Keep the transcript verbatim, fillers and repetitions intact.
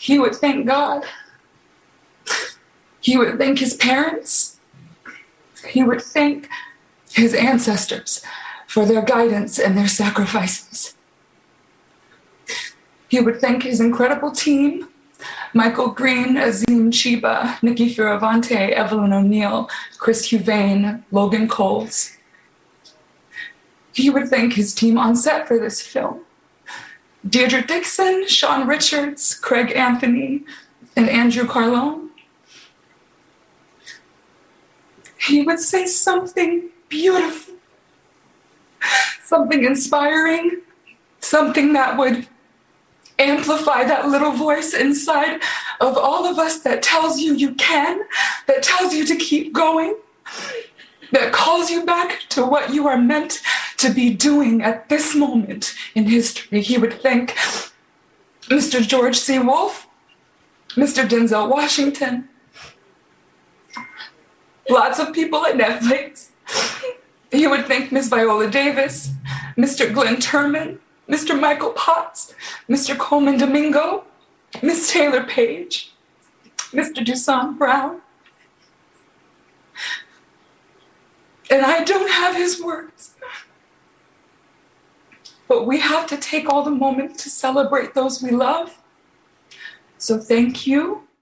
He would thank God. He would thank his parents. He would thank his ancestors for their guidance and their sacrifices. He would thank his incredible team, Michael Green, Azim Chiba, Nikki Fioravante, Evelyn O'Neill, Chris Huvane, Logan Coles. He would thank his team on set for this film, Deirdre Dixon, Sean Richards, Craig Anthony, and Andrew Carlone. He would say something beautiful, something inspiring, something that would amplify that little voice inside of all of us that tells you you can, that tells you to keep going, that calls you back to what you are meant to be doing at this moment in history. He would thank Mister George C. Wolfe, Mister Denzel Washington, lots of people at Netflix. He would thank Miz Viola Davis, Mister Glenn Turman, Mister Michael Potts, Mister Coleman Domingo, Miss Taylor Page, Mister Dusan Brown. And I don't have his words, but we have to take all the moments to celebrate those we love. So thank you.